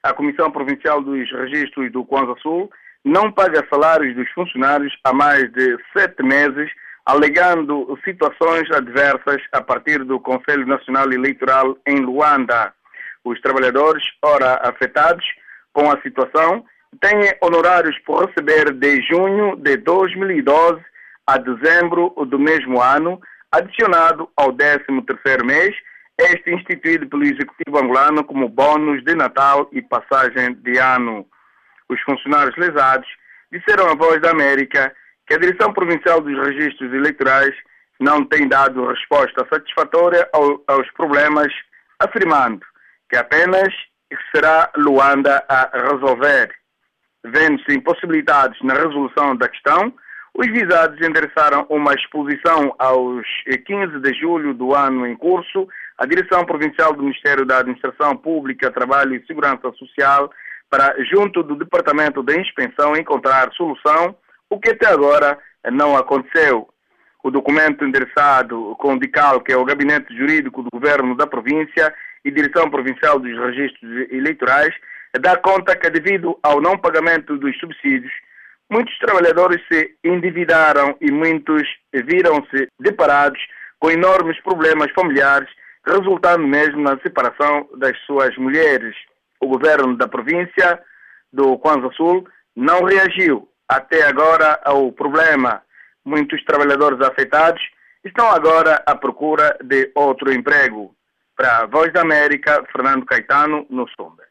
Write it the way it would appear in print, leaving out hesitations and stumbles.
a Comissão Provincial dos Registros do Kwanza Sul não paga salários dos funcionários há mais de 7 meses, alegando situações adversas a partir do Conselho Nacional Eleitoral em Luanda. Os trabalhadores, ora afetados com a situação, têm honorários por receber de junho de 2012 a dezembro do mesmo ano, adicionado ao 13º mês, este instituído pelo Executivo angolano como bônus de Natal e passagem de ano. Os funcionários lesados disseram à Voz da América que a Direção Provincial dos Registros Eleitorais não tem dado resposta satisfatória aos problemas, afirmando que apenas será Luanda a resolver. Vendo-se impossibilitados na resolução da questão, os visados endereçaram uma exposição aos 15 de julho do ano em curso à Direção Provincial do Ministério da Administração Pública, Trabalho e Segurança Social para, junto do Departamento de Inspeção, encontrar solução, o que até agora não aconteceu. O documento endereçado com decalque ao Gabinete Jurídico do Governo da Província e Direção Provincial dos Registros Eleitorais dá conta que, devido ao não pagamento dos subsídios, muitos trabalhadores se endividaram e muitos viram-se deparados com enormes problemas familiares, resultando mesmo na separação das suas mulheres. O governo da província do Kwanza Sul não reagiu até agora ao problema. Muitos trabalhadores afetados estão agora à procura de outro emprego. Para a Voz da América, Fernando Caetano, no Sumbe.